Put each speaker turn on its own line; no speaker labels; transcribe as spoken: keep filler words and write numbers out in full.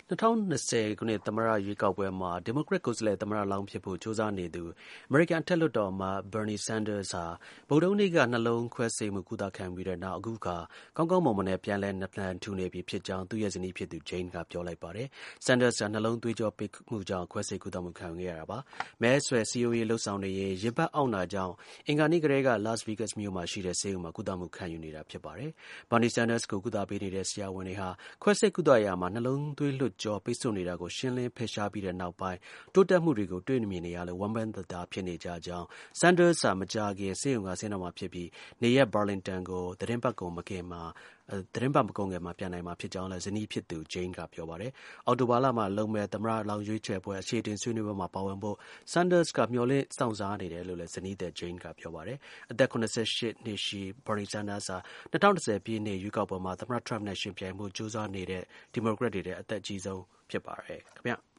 2020 ခုနှစ်သမ္မတရွေးကောက်ပွဲမှာ ဒီမိုကရက်ကိုယ်စားလှယ်သမ္မတလောင်းဖြစ်ဖို့ကြိုးစားနေသူ အမေရိကန်အထက်လွှတ်တော်အမတ် Bernie Sanders ဟာ ဗုဒ္ဓဟူးနေ့က နှလုံးခွဲစိတ်မှုကုသခံပြီးတဲ့နောက် အခုအခါ ကောင်းကောင်းမွန်မွန်နဲ့ ပြန်လည်နာလန်ထူနေပြီဖြစ်ကြောင်း သူ့ရဲ့ဇနီးဖြစ်သူ Jane က ပြောလိုက်ပါတယ်။ Sanders ဟာ နှလုံးသွေးကြောပိတ်မှုကြောင့် ခွဲစိတ်ကုသမှုခံယူခဲ့ရတာပါ။ မဲဆွယ်စည်းရုံးရေးလုပ်ဆောင်နေရင်း ရင်ဘတ်အောင့်တာကြောင့် အင်္ဂါနေ့ကတည်းက Las Vegas မြို့မှာရှိတဲ့ဆေးရုံမှာ ကုသမှုခံယူနေတာဖြစ်ပါတယ်။ Bernie Sanders ကို ကုသပေးနေတဲ့ ဆရာဝန်တွေဟာ ခွဲစိတ်ကုသရာမှာ နှလုံးသွေးလွှတ်ကြောပိတ်ဆို့နေတာကို ရှင်းလင်းဖယ်ရှားပြီးတဲ့နောက်ပိုင်း တိုးတက်မှုတွေကို တွေ့မြင်နေရလို့ ဝမ်းပမ်းတသာဖြစ်နေကြကြောင်း၊ Sanders ဟာ မကြာခင် ဆေးရုံက ဆင်းတော့မှာဖြစ်ပြီး နေရပ် Burlington ကို သီတင်းပတ်ကုန်မကုန်ခင်မှာ ပြန်နိုင်မှာဖြစ်ကြောင်းလည်း ဇနီးဖြစ်သူ Jane က ပြောပါတယ်။ အောက်တိုဘာလမှာလုပ်မယ့် သမ္မတလောင်းရွေးချယ်ပွဲ အချေအတင်ဆွေးနွေးပွဲမှာပါဝင်ဖို့ Sanders က မျှော်လင့်စောင့်စားနေတယ်လို့လည်း ဇနီးသည် Jane က ပြောပါတယ်။ အသက် ၇၈ နှစ်ရှိ Bernie Sanders ဟာ ၂၀၂၀ ပြည့်နှစ်ရွေးကောက်ပွဲမှာ သမ္မတထရမ့်နဲ့ယှဉ်ပြိုင်ဖို့ကြိုးစားနေတဲ့ ဒီမိုကရက်တွေထဲ အသက်အကြီးဆုံးဖြစ်ပါတယ်ခင်ဗျာ။